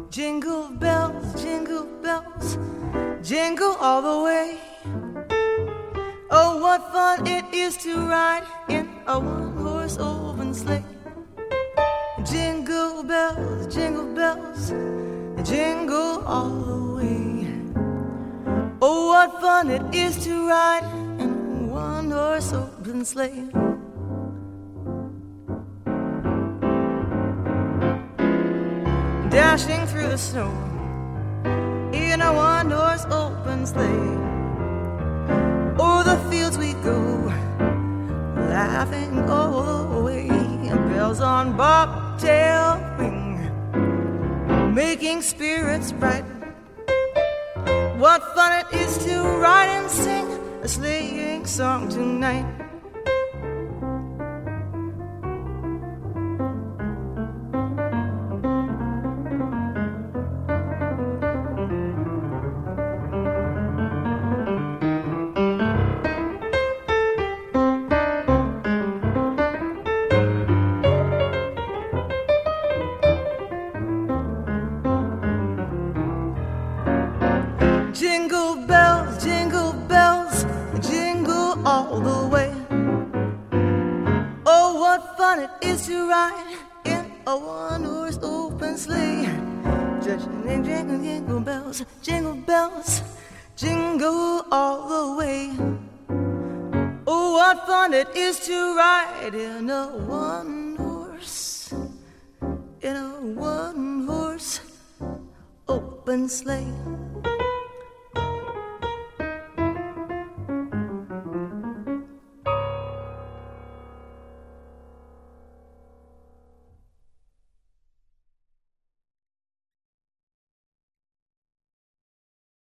Jingle bells, jingle all the way. Oh, what fun it is to ride in a one-horse open sleigh. Jingle bells, jingle all the way. Oh, what fun it is to ride in a one-horse open sleigh. Dashing through the snow in a one-horse open sleigh. O'er the fields we go, laughing all the way. Bells on bobtail ring, making spirits bright. What fun it is to ride and sing a sleighing song tonight. Jingle bells, jingle all the way. Oh, what fun it is to ride in a one-horse open sleigh. Jingle bells, jingle all the way. Oh, what fun it is to ride in a one-horse open sleigh.